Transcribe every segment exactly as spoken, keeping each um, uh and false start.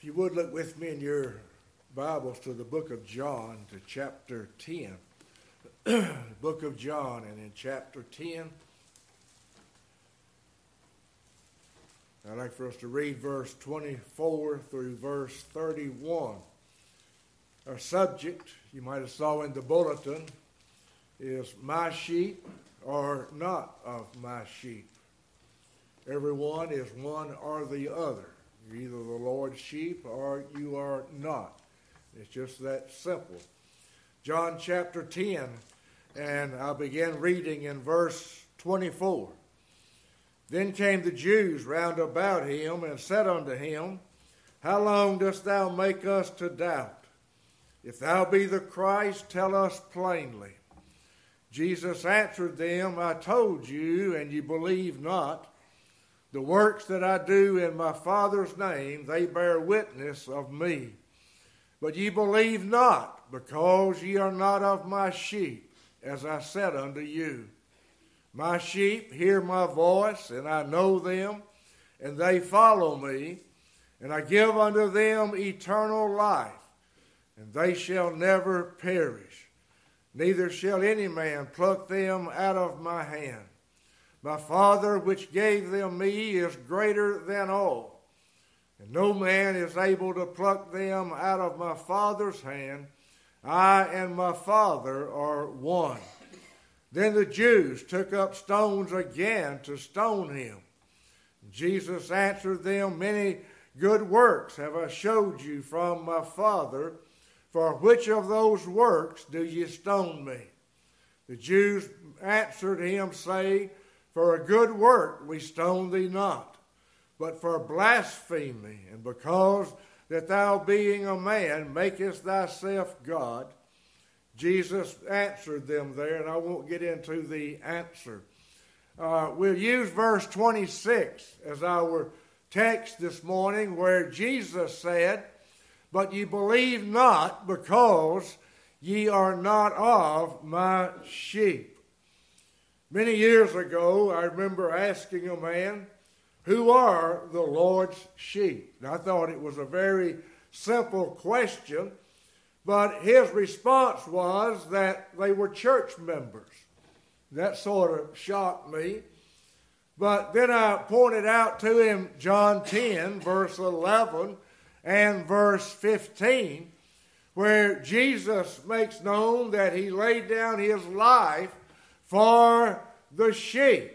you would look with me in your Bibles to the book of John, to chapter ten. Book of John, and in chapter ten, I'd like for us to read verse twenty-four through verse thirty-one. Our subject, you might have saw in the bulletin, is my sheep are not of my sheep. Everyone is one or the other. You're either the Lord's sheep or you are not. It's just that simple. John chapter ten, and I'll begin reading in verse twenty-four. Then came the Jews round about him and said unto him, How long dost thou make us to doubt? If thou be the Christ, tell us plainly. Jesus answered them, I told you, and ye believe not. The works that I do in my Father's name, they bear witness of me. But ye believe not, because ye are not of my sheep, as I said unto you. My sheep hear my voice, and I know them, and they follow me, and I give unto them eternal life, and they shall never perish, neither shall any man pluck them out of my hand. My Father which gave them me is greater than all, and no man is able to pluck them out of my Father's hand. I and my Father are one. Then the Jews took up stones again to stone him. Jesus answered them, Many good works have I showed you from my Father. For which of those works do ye stone me? The Jews answered him, saying, For a good work we stone thee not, but for blasphemy, and because that thou being a man makest thyself God. Jesus answered them there, and I won't get into the answer. Uh, we'll use verse twenty-six as our text this morning, where Jesus said, But ye believe not, because ye are not of my sheep. Many years ago, I remember asking a man, Who are the Lord's sheep? And I thought it was a very simple question, but his response was that they were church members. That sort of shocked me. But then I pointed out to him John ten, verse eleven, and verse fifteen, where Jesus makes known that he laid down his life for the sheep.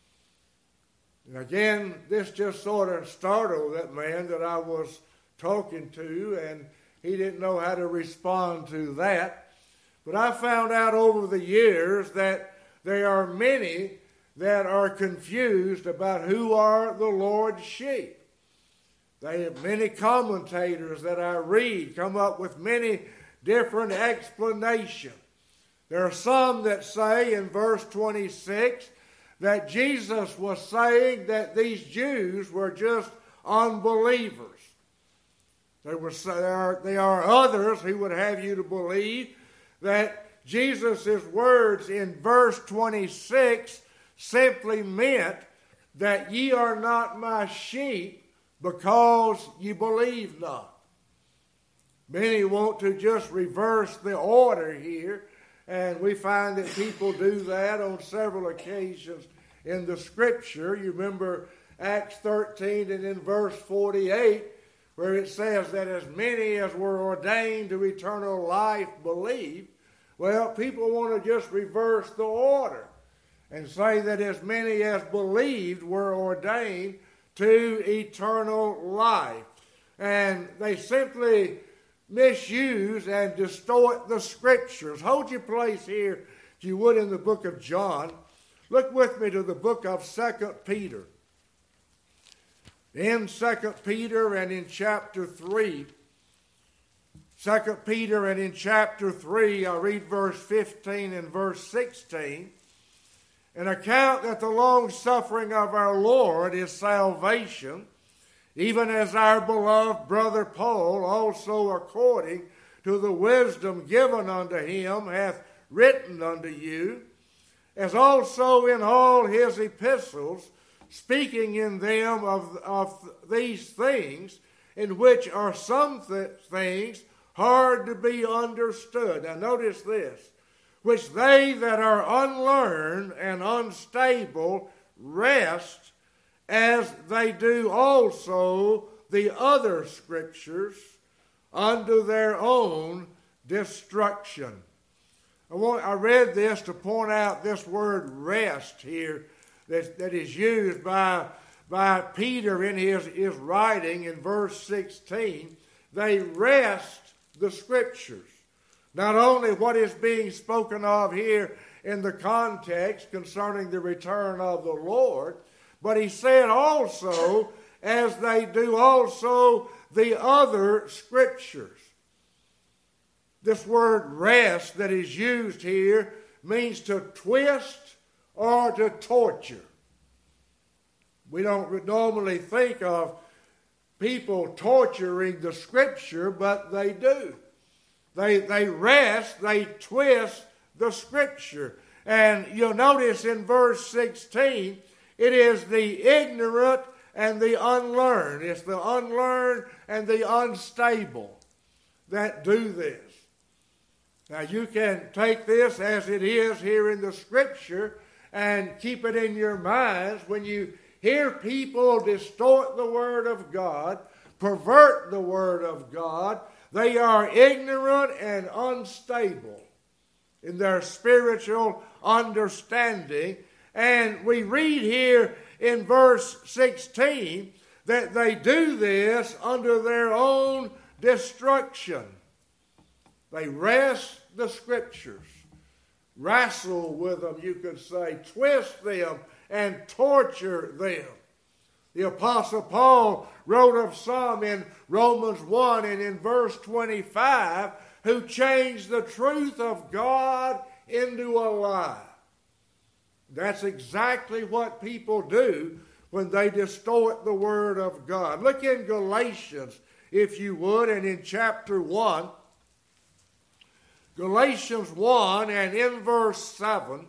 And again, this just sort of startled that man that I was talking to, and he didn't know how to respond to that. But I found out over the years that there are many that are confused about who are the Lord's sheep. They have many commentators that I read come up with many different explanations. There are some that say in verse twenty-six that Jesus was saying that these Jews were just unbelievers. There, were, there, are, there are others who would have you to believe that Jesus' words in verse twenty-six simply meant that ye are not my sheep because ye believe not. Many want to just reverse the order here, and we find that people do that on several occasions in the Scripture. You remember Acts thirteen and in verse forty-eight, where it says that as many as were ordained to eternal life believed. Well, people want to just reverse the order and say that as many as believed were ordained to eternal life. And they simply misuse and distort the Scriptures. Hold your place here, if you would, in the book of John. Look with me to the book of Second Peter. In Second Peter and in chapter three, Second Peter and in chapter three, I read verse fifteen and verse sixteen. An account that the long suffering of our Lord is salvation, even as our beloved brother Paul also according to the wisdom given unto him hath written unto you, as also in all his epistles, speaking in them of, of these things, in which are some th- things hard to be understood. Now notice this. Which they that are unlearned and unstable rest, as they do also the other scriptures, unto their own destruction. I, want, I read this to point out this word rest here that, that is used by, by Peter in his, his writing in verse sixteen. They rest the scriptures. Not only what is being spoken of here in the context concerning the return of the Lord, but he said also, as they do also the other scriptures. This word rest that is used here means to twist or to torture. We don't normally think of people torturing the scripture, but they do. They, they rest, they twist the scripture. And you'll notice in verse sixteen, it is the ignorant and the unlearned. It's the unlearned and the unstable that do this. Now you can take this as it is here in the scripture and keep it in your minds when you hear people distort the word of God, pervert the word of God. They are ignorant and unstable in their spiritual understanding. And we read here in verse sixteen that they do this under their own destruction. They wrest the scriptures, wrestle with them, you could say, twist them and torture them. The Apostle Paul wrote of some in Romans one and in verse twenty-five who changed the truth of God into a lie. That's exactly what people do when they distort the Word of God. Look in Galatians, if you would, and in chapter one. Galatians one and in verse seven.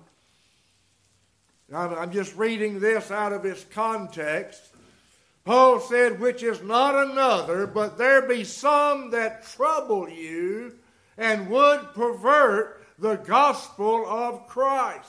I'm just reading this out of its context. Paul said, which is not another, but there be some that trouble you and would pervert the gospel of Christ.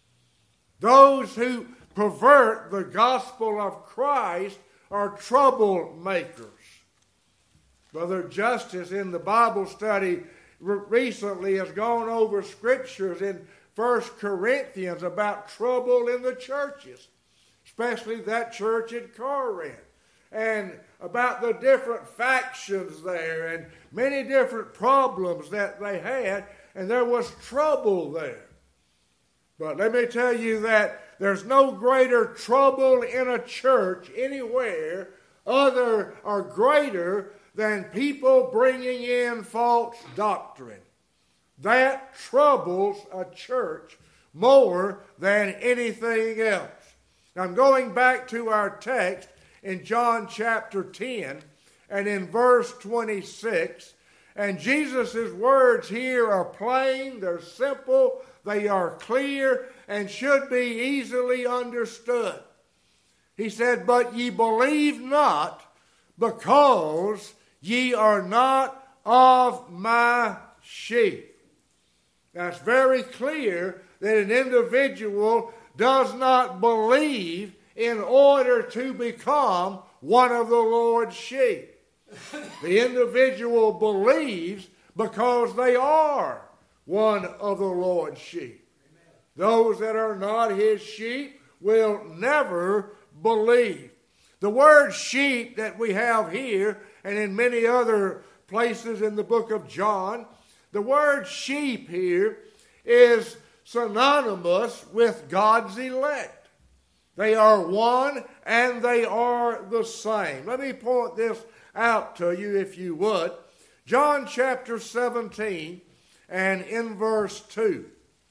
Those who pervert the gospel of Christ are troublemakers. Brother Justice in the Bible study recently has gone over scriptures in First Corinthians about trouble in the churches, especially that church at Corinth, and about the different factions there and many different problems that they had, and there was trouble there. But let me tell you that there's no greater trouble in a church anywhere other or greater than people bringing in false doctrine. That troubles a church more than anything else. Now, I'm going back to our text in John chapter ten and in verse twenty-six. And Jesus' words here are plain, they're simple, they are clear, and should be easily understood. He said, but ye believe not, because ye are not of my sheep. Now, it's very clear that an individual does not believe in order to become one of the Lord's sheep. The individual believes because they are one of the Lord's sheep. Those that are not his sheep will never believe. The word sheep that we have here and in many other places in the book of John, the word sheep here is synonymous with God's elect. They are one and they are the same. Let me point this out to you if you would. John chapter seventeen and in verse two.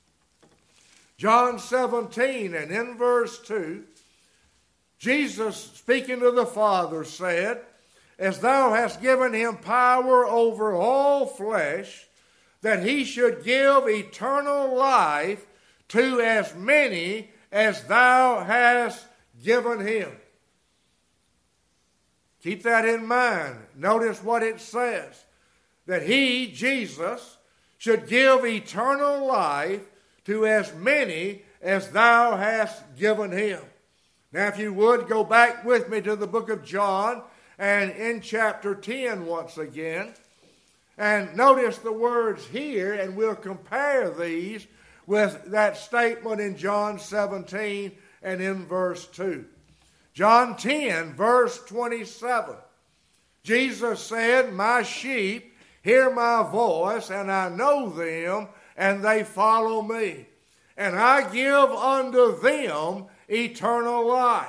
John seventeen and in verse two, Jesus, speaking to the Father, said, as thou hast given him power over all flesh, that he should give eternal life to as many as thou hast given him. Keep that in mind. Notice what it says. That he, Jesus, should give eternal life to as many as thou hast given him. Now, if you would, go back with me to the book of John and in chapter ten once again. And notice the words here, and we'll compare these with that statement in John seventeen and in verse two. John ten, verse twenty-seven. Jesus said, my sheep hear my voice, and I know them, and they follow me. And I give unto them eternal life.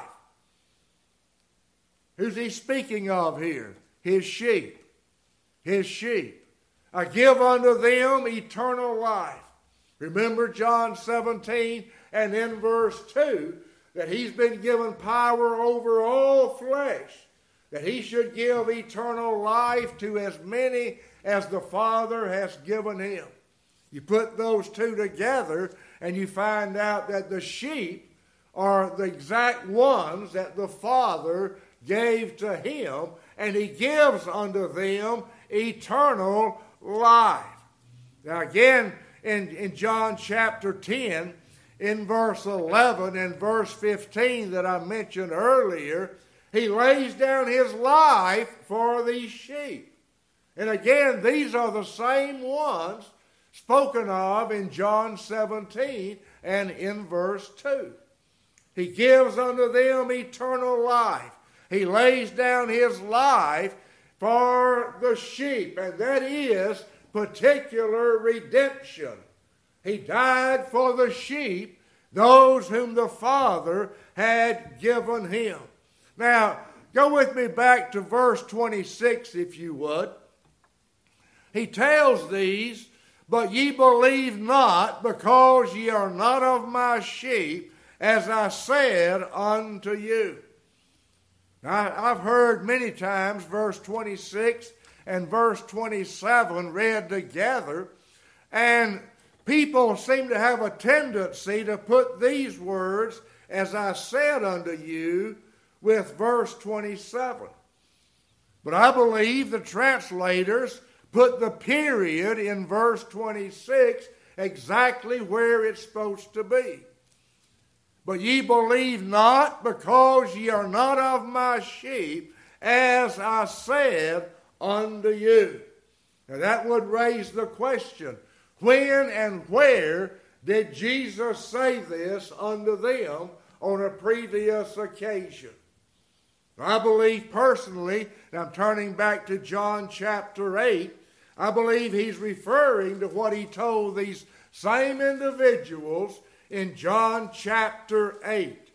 Who's he speaking of here? His sheep. His sheep. I give unto them eternal life. Remember John seventeen and in verse two, that he's been given power over all flesh, that he should give eternal life to as many as the Father has given him. You put those two together and you find out that the sheep are the exact ones that the Father gave to him, and he gives unto them eternal life. Now again, in, in John chapter ten, in verse eleven and verse fifteen that I mentioned earlier, he lays down his life for these sheep. And again, these are the same ones spoken of in John seventeen and in verse two. He gives unto them eternal life. He lays down his life for the sheep, and that is particular redemption. He died for the sheep, those whom the Father had given him. Now, go with me back to verse twenty-six, if you would. He tells these, but ye believe not, because ye are not of my sheep, as I said unto you. Now, I've heard many times verse twenty-six and verse twenty-seven read together, and people seem to have a tendency to put these words, as I said unto you, with verse twenty-seven. But I believe the translators put the period in verse twenty-six exactly where it's supposed to be. But ye believe not, because ye are not of my sheep, as I said unto you. Now that would raise the question, when and where did Jesus say this unto them on a previous occasion? I believe personally, and I'm turning back to John chapter eight, I believe he's referring to what he told these same individuals in John chapter eight.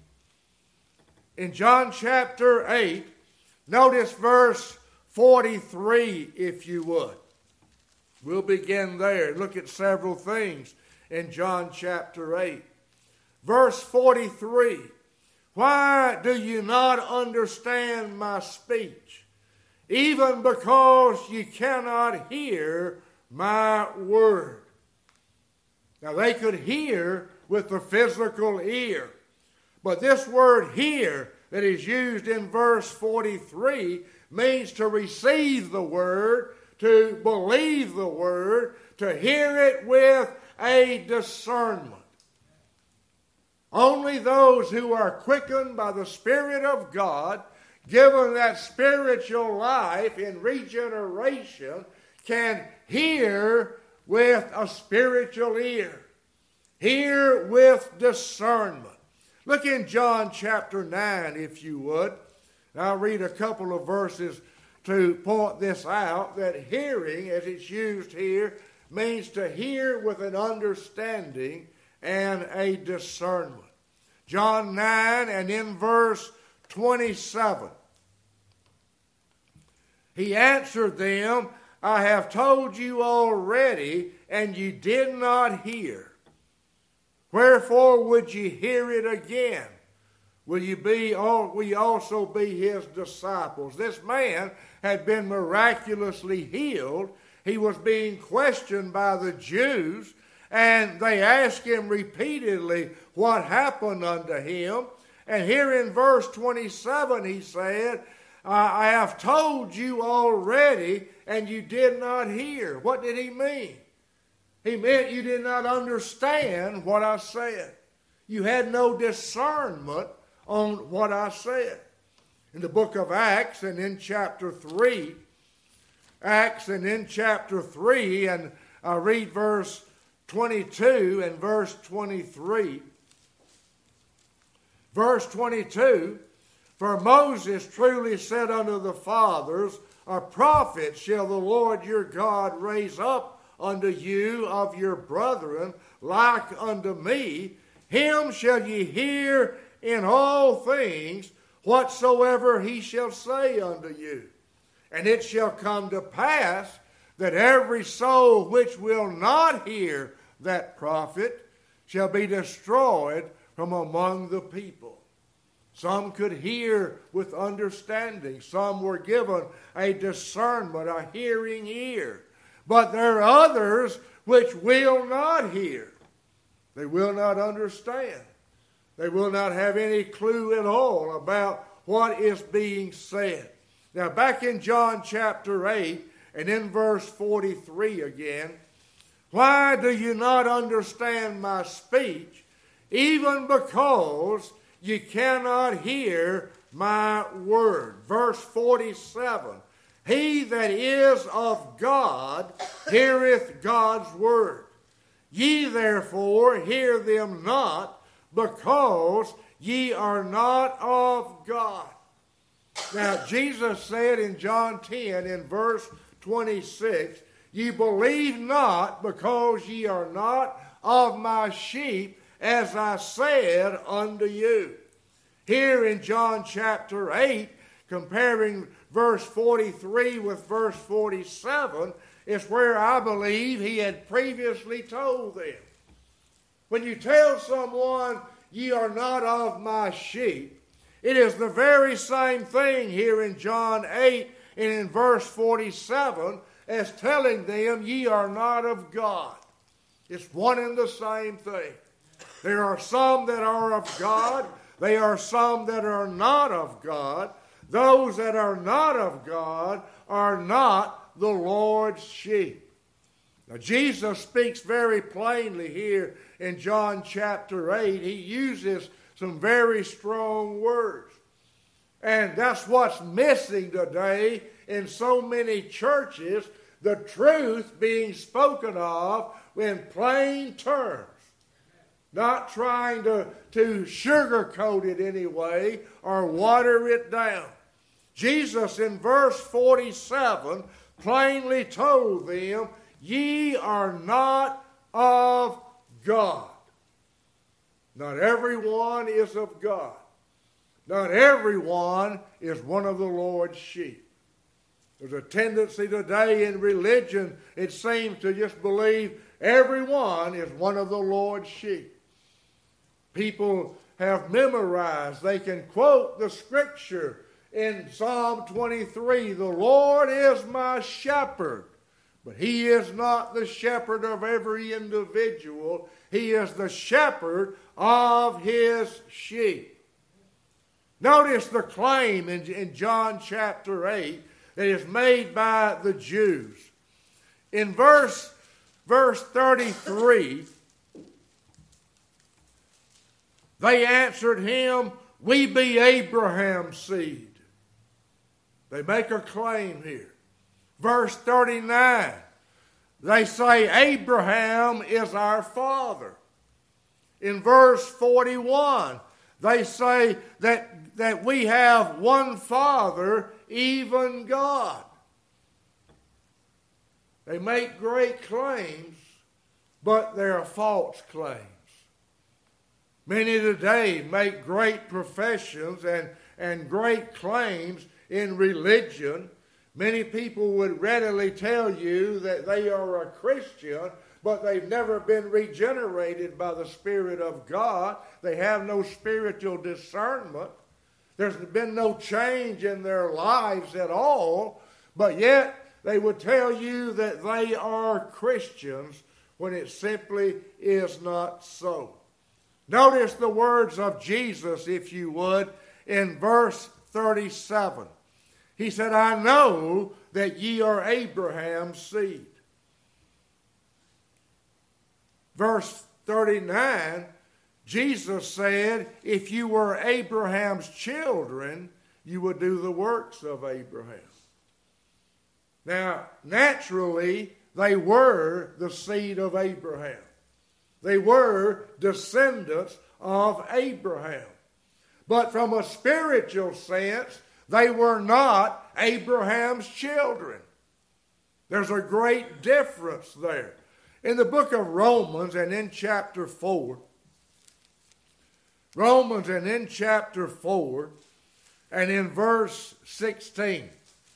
In John chapter eight, notice verse forty-three, if you would. We'll begin there. Look at several things in John chapter eight. Verse forty-three. Why do you not understand my speech? Even because you cannot hear my word. Now they could hear with the physical ear. But this word hear that is used in verse forty-three means to receive the word, to believe the word, to hear it with a discernment. Only those who are quickened by the Spirit of God, given that spiritual life in regeneration, can hear with a spiritual ear. Hear with discernment. Look in John chapter nine, if you would. I'll read a couple of verses to point this out, that hearing, as it's used here, means to hear with an understanding and a discernment. John nine and in verse twenty-seven. He answered them, I have told you already, and ye did not hear. Wherefore would ye hear it again? Will you be? Will you also be his disciples? This man had been miraculously healed. He was being questioned by the Jews, and they asked him repeatedly what happened unto him. And here in verse twenty-seven he said, I have told you already, and you did not hear. What did he mean? He meant you did not understand what I said. You had no discernment on what I said. In the book of Acts and in chapter three, Acts and in chapter three, and I read verse twenty-two and verse twenty-three. Verse twenty-two, for Moses truly said unto the fathers, a prophet shall the Lord your God raise up unto you of your brethren, like unto me. Him shall ye hear in all things, whatsoever he shall say unto you. And it shall come to pass that every soul which will not hear that prophet shall be destroyed from among the people. Some could hear with understanding. Some were given a discernment, a hearing ear. But there are others which will not hear. They will not understand. They will not have any clue at all about what is being said. Now, back in John chapter eight and in verse forty-three again, why do you not understand my speech? Even because you cannot hear my word. Verse forty-seven, he that is of God heareth God's word. Ye therefore hear them not, because ye are not of God. Now, Jesus said in John ten, in verse twenty-six, ye believe not, because ye are not of my sheep, as I said unto you. Here in John chapter eight, comparing verse forty-three with verse forty-seven, is where I believe he had previously told them. When you tell someone, ye are not of my sheep, it is the very same thing here in John eight and in verse forty-seven as telling them, ye are not of God. It's one and the same thing. There are some that are of God. There are some that are not of God. Those that are not of God are not the Lord's sheep. Now, Jesus speaks very plainly here in John chapter eight. He uses some very strong words. And that's what's missing today in so many churches, the truth being spoken of in plain terms. Not trying to, to sugarcoat it anyway or water it down. Jesus in verse forty-seven plainly told them, ye are not of God. Not everyone is of God. Not everyone is one of the Lord's sheep. There's a tendency today in religion, it seems, to just believe everyone is one of the Lord's sheep. People have memorized, they can quote the scripture in Psalm twenty-three, the Lord is my shepherd, but he is not the shepherd of every individual. He is the shepherd of his sheep. Notice the claim in, in John chapter eight that is made by the Jews. In verse, verse thirty-three, they answered him, we be Abraham's seed. They make a claim here. Verse thirty-nine, they say Abraham is our father. In verse forty-one, they say that, that we have one Father, even God. They make great claims, but they are false claims. Many today make great professions and, and great claims in religion. Many people would readily tell you that they are a Christian, but they've never been regenerated by the Spirit of God. They have no spiritual discernment. There's been no change in their lives at all, but yet they would tell you that they are Christians when it simply is not so. Notice the words of Jesus, if you would, in verse thirty-seven. He said, I know that ye are Abraham's seed. Verse thirty-nine, Jesus said, if you were Abraham's children, you would do the works of Abraham. Now, naturally, they were the seed of Abraham. They were descendants of Abraham. But from a spiritual sense, they were not Abraham's children. There's a great difference there. In the book of Romans and in chapter four, Romans and in chapter four and in verse sixteen,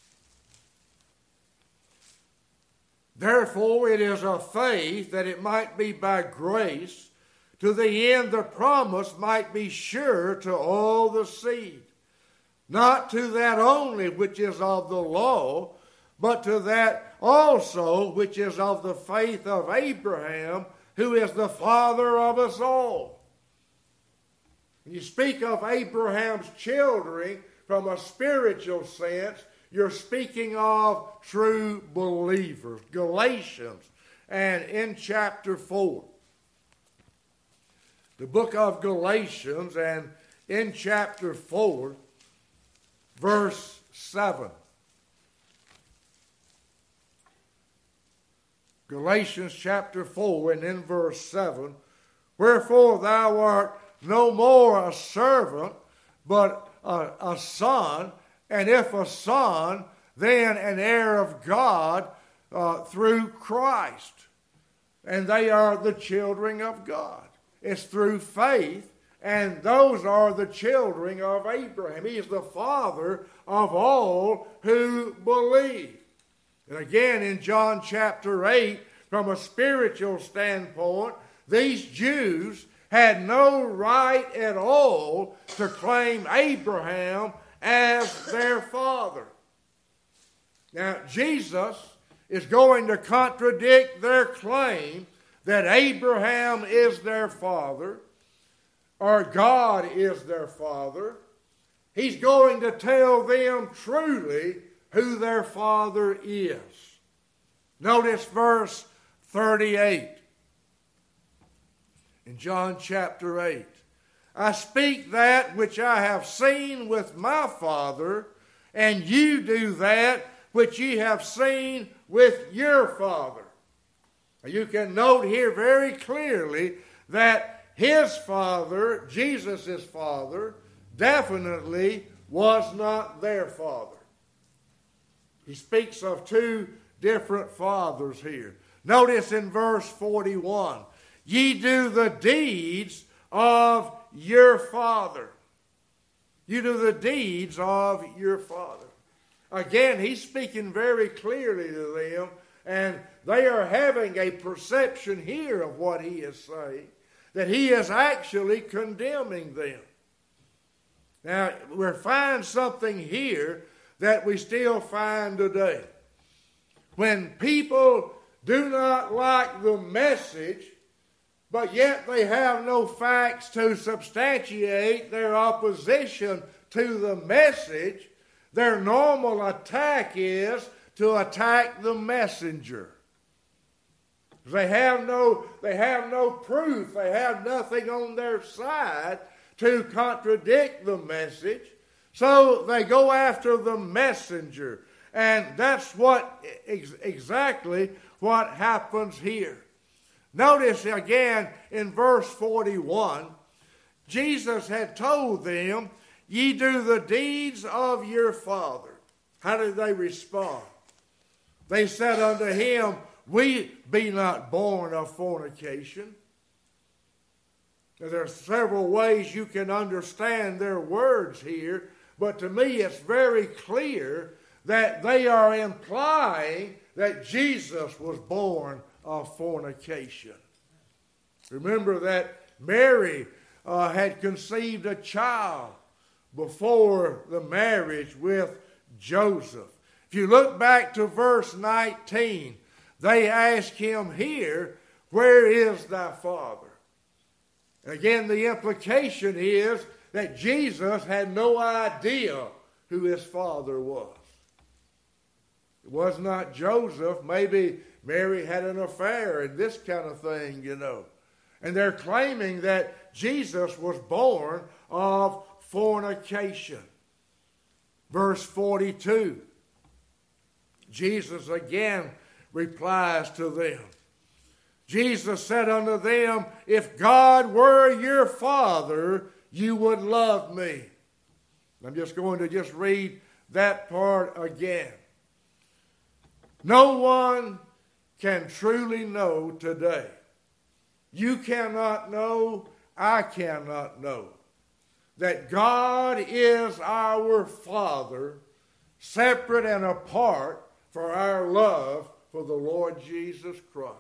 therefore it is of faith that it might be by grace, to the end the promise might be sure to all the seed, not to that only which is of the law, but to that also which is of the faith of Abraham, who is the father of us all. When you speak of Abraham's children from a spiritual sense, you're speaking of true believers. Galatians and in chapter four. The book of Galatians and in chapter four, verse seven. Galatians chapter four and in verse seven. Wherefore thou art no more a servant, but a, a son, and if a son, then an heir of God uh, through Christ. And they are the children of God. It's through faith, and those are the children of Abraham. He is the father of all who believe. And again, in John chapter eight, from a spiritual standpoint, these Jews had no right at all to claim Abraham as their father. Now, Jesus is going to contradict their claim that Abraham is their father, or God is their father. He's going to tell them truly who their father is. Notice verse thirty-eight in John chapter eight. I speak that which I have seen with my Father, and you do that which ye have seen with your father. Now you can note here very clearly that his father, Jesus' father, definitely was not their father. He speaks of two different fathers here. Notice in verse forty-one, ye do the deeds of your father. You do the deeds of your father. Again, he's speaking very clearly to them, and they are having a perception here of what he is saying, that he is actually condemning them. Now, we find something here that we still find today. When people do not like the message, but yet they have no facts to substantiate their opposition to the message, their normal attack is to attack the messenger. They have no, they have no proof. They have nothing on their side to contradict the message. So they go after the messenger. And that's what ex- exactly what happens here. Notice again in verse forty-one, Jesus had told them, ye do the deeds of your father. How did they respond? They said unto him, we be not born of fornication. Now, there are several ways you can understand their words here, but to me it's very clear that they are implying that Jesus was born of fornication. Remember that Mary uh, had conceived a child before the marriage with Joseph. If you look back to verse nineteen, they ask him here, where is thy father? And again, the implication is that Jesus had no idea who his father was. It was not Joseph. Maybe Mary had an affair and this kind of thing, you know. And they're claiming that Jesus was born of fornication. Verse forty-two. Jesus again replies to them. Jesus said unto them, if God were your Father, you would love me. I'm just going to just read that part again. No one can truly know today. You cannot know, I cannot know, that God is our Father, separate and apart for our love for the Lord Jesus Christ.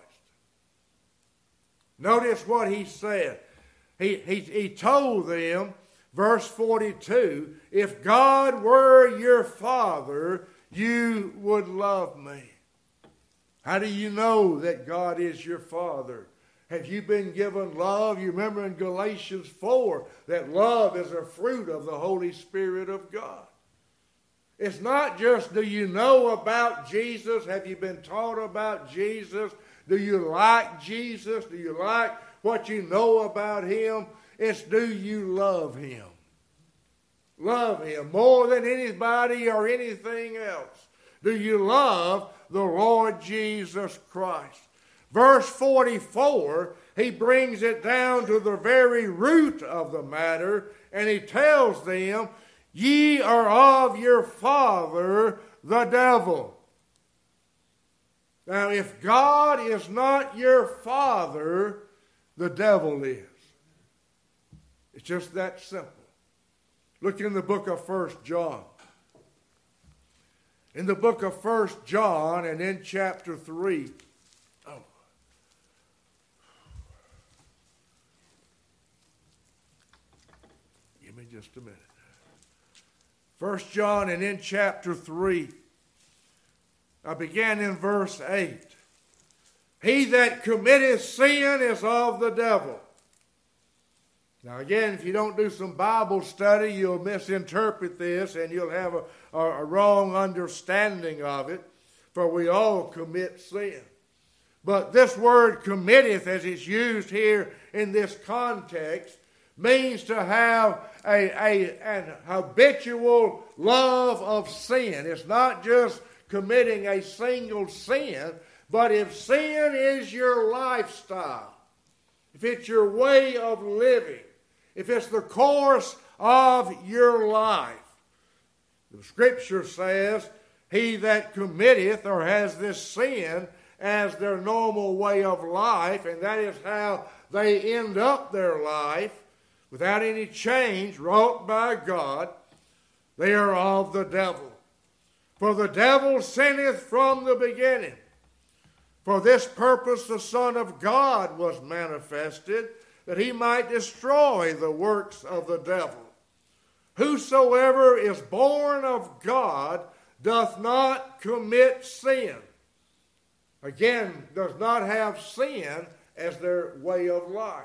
Notice what he said. He, he, he told them, verse forty-two, if God were your Father, you would love me. How do you know that God is your Father? Have you been given love? You remember in Galatians four that love is a fruit of the Holy Spirit of God. It's not just do you know about Jesus? Have you been taught about Jesus? Do you like Jesus? Do you like what you know about him? It's do you love him? Love him more than anybody or anything else. Do you love the Lord Jesus Christ? Verse forty-four, he brings it down to the very root of the matter, and he tells them, ye are of your father, the devil. Now, if God is not your Father, the devil is. It's just that simple. Look in the book of First John. In the book of First John and in chapter three. Oh. Give me just a minute. First John and in chapter three. I began in verse eight. He that committeth sin is of the devil. Now again, if you don't do some Bible study, you'll misinterpret this and you'll have a, a, a wrong understanding of it, for we all commit sin. But this word committeth, as it's used here in this context, means to have a, a, an habitual love of sin. It's not just committing a single sin, but if sin is your lifestyle, if it's your way of living, if it's the course of your life, the Scripture says, he that committeth or has this sin as their normal way of life, and that is how they end up their life without any change wrought by God, they are of the devil. For the devil sinneth from the beginning. For this purpose the Son of God was manifested, that he might destroy the works of the devil. Whosoever is born of God doth not commit sin. Again, does not have sin as their way of life.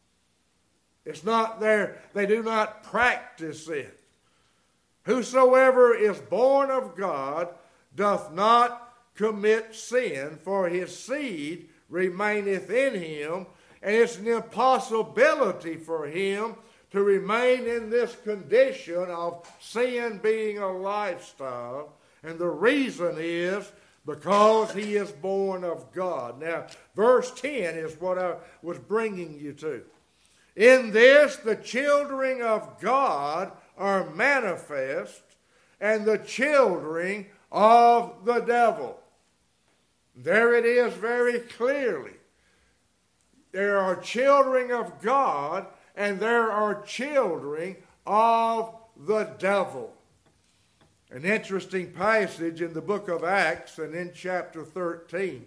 It's not their, they do not practice it. Whosoever is born of God doth not commit sin, for his seed remaineth in him, and it's an impossibility for him to remain in this condition of sin being a lifestyle. And the reason is because he is born of God. Now, verse ten is what I was bringing you to. In this, the children of God are manifest, and the children of the devil. There it is very clearly. There are children of God, and there are children of the devil. An interesting passage in the book of Acts and in chapter thirteen.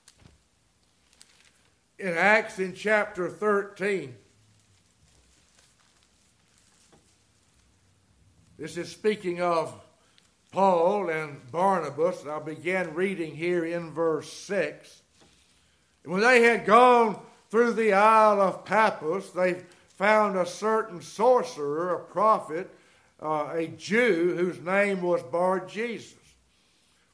In Acts in chapter thirteen, this is speaking of Paul and Barnabas. I began reading here in verse six. When they had gone through the Isle of Paphos, they found a certain sorcerer, a prophet, uh, a Jew, whose name was Bar-Jesus,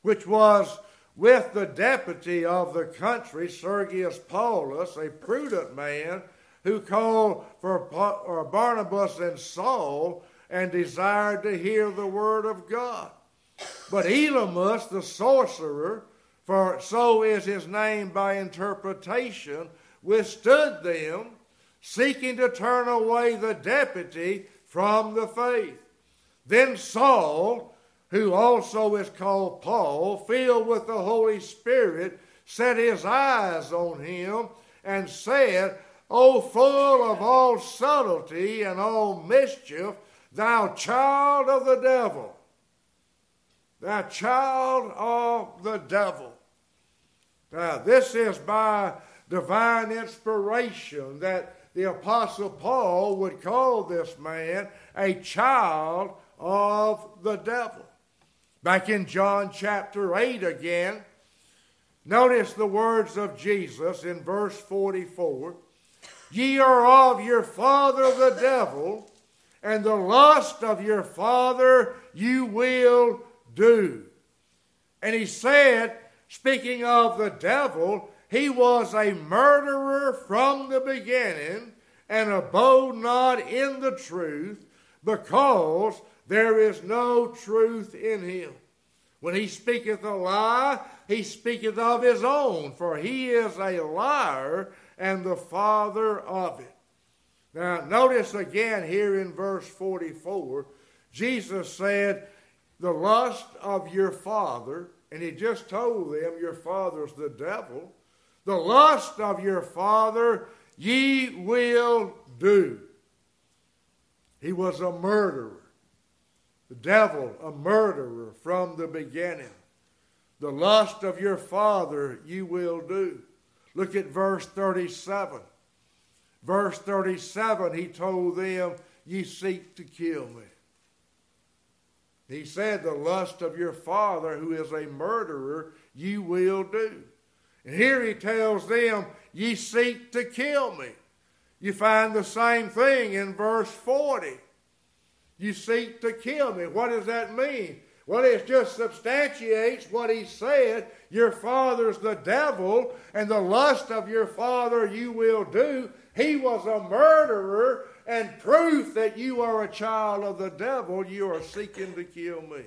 which was with the deputy of the country, Sergius Paulus, a prudent man, who called for Barnabas and Saul and desired to hear the word of God. But Elymas, the sorcerer, for so is his name by interpretation, withstood them, seeking to turn away the deputy from the faith. Then Saul, who also is called Paul, filled with the Holy Spirit, set his eyes on him and said, O full of all subtlety and all mischief, thou child of the devil, thou child of the devil. Now, this is by divine inspiration that the Apostle Paul would call this man a child of the devil. Back in John chapter eight again, notice the words of Jesus in verse forty-four. Ye are of your father the devil, and the lust of your father you will do. And he said, speaking of the devil, he was a murderer from the beginning, and abode not in the truth, because there is no truth in him. When he speaketh a lie, he speaketh of his own, for he is a liar and the father of it. Now, notice again here in verse forty-four, Jesus said, the lust of your father, and he just told them, your father's the devil. The lust of your father ye will do. He was a murderer. The devil, a murderer from the beginning. The lust of your father you will do. Look at verse thirty-seven. Verse thirty-seven, he told them, ye seek to kill me. He said, the lust of your father, who is a murderer, you will do. And here he tells them, ye seek to kill me. You find the same thing in verse forty. You seek to kill me. What does that mean? Well, it just substantiates what he said. Your father's the devil, and the lust of your father you will do. He was a murderer, and proof that you are a child of the devil, you are seeking to kill me.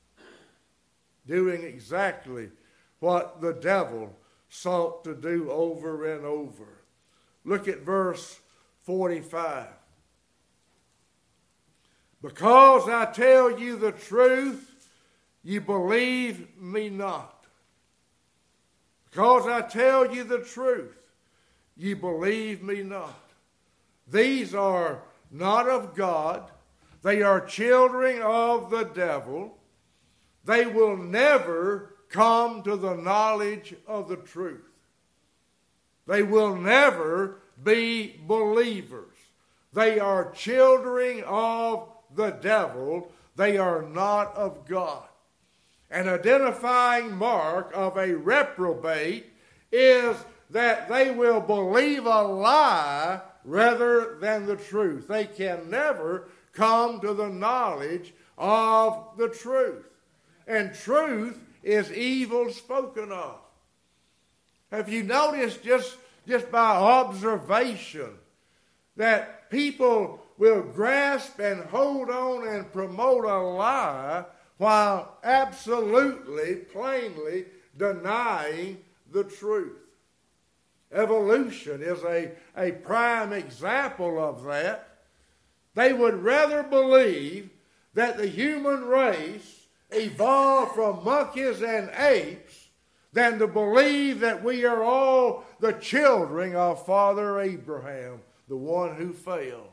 Doing exactly what the devil sought to do over and over. Look at verse forty-five. Because I tell you the truth, you believe me not. Because I tell you the truth, ye believe me not. These are not of God. They are children of the devil. They will never come to the knowledge of the truth. They will never be believers. They are children of the devil. They are not of God. An identifying mark of a reprobate is that they will believe a lie rather than the truth. They can never come to the knowledge of the truth. And truth is evil spoken of. Have you noticed just, just by observation that people will grasp and hold on and promote a lie while absolutely, plainly denying the truth? Evolution is a, a prime example of that. They would rather believe that the human race evolved from monkeys and apes than to believe that we are all the children of Father Abraham, the one who fell.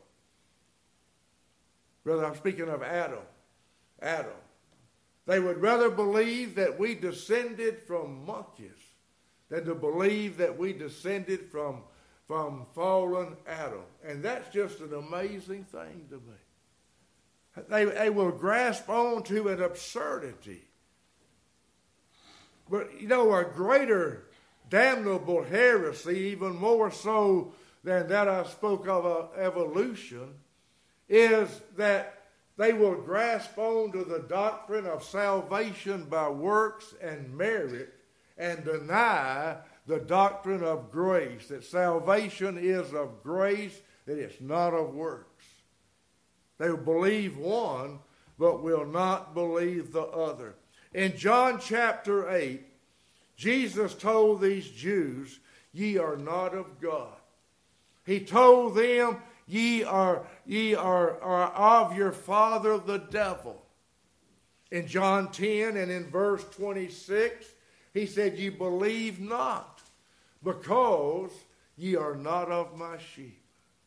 Brother, I'm speaking of Adam. Adam. They would rather believe that we descended from monkeys than to believe that we descended from, from fallen Adam. And that's just an amazing thing to me. They, they will grasp on to an absurdity. But, you know, a greater damnable heresy, even more so than that I spoke of uh, evolution, is that They will grasp on to the doctrine of salvation by works and merit and deny the doctrine of grace, that salvation is of grace, that it's not of works. They will believe one, but will not believe the other. In John chapter eight, Jesus told these Jews, ye are not of God. He told them, ye are, ye are, are of your father the devil. In John ten and in verse twenty-six, he said, ye believe not, because ye are not of my sheep.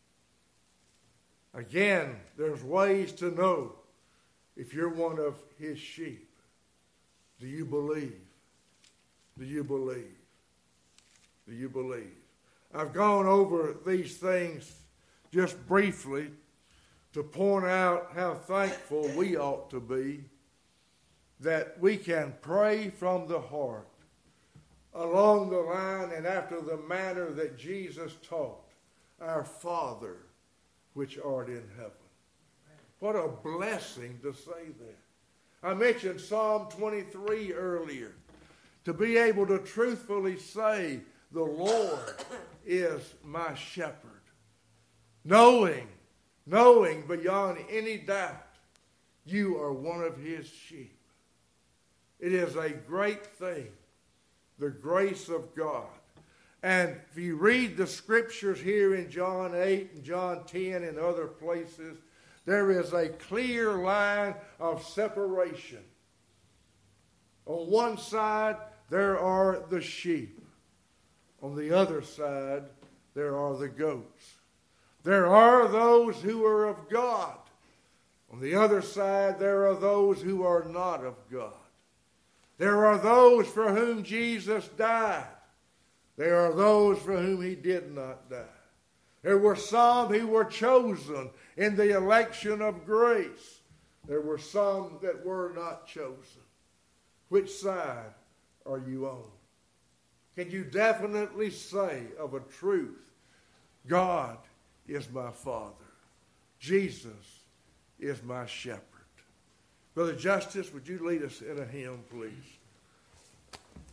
Again, there's ways to know if you're one of his sheep. Do you believe? Do you believe? Do you believe? I've gone over these things just briefly to point out how thankful we ought to be that we can pray from the heart along the line and after the manner that Jesus taught, our Father which art in heaven. What a blessing to say that. I mentioned Psalm twenty-three earlier. To be able to truthfully say, the Lord is my shepherd. Knowing, knowing beyond any doubt, you are one of his sheep. It is a great thing, the grace of God. And if you read the scriptures here in John eight and John ten and other places, there is a clear line of separation. On one side, there are the sheep. On the other side, there are the goats. There are those who are of God. On the other side, there are those who are not of God. There are those for whom Jesus died. There are those for whom he did not die. There were some who were chosen in the election of grace. There were some that were not chosen. Which side are you on? Can you definitely say of a truth, God is my Father. Jesus is my shepherd. Brother Justice, would you lead us in a hymn, please?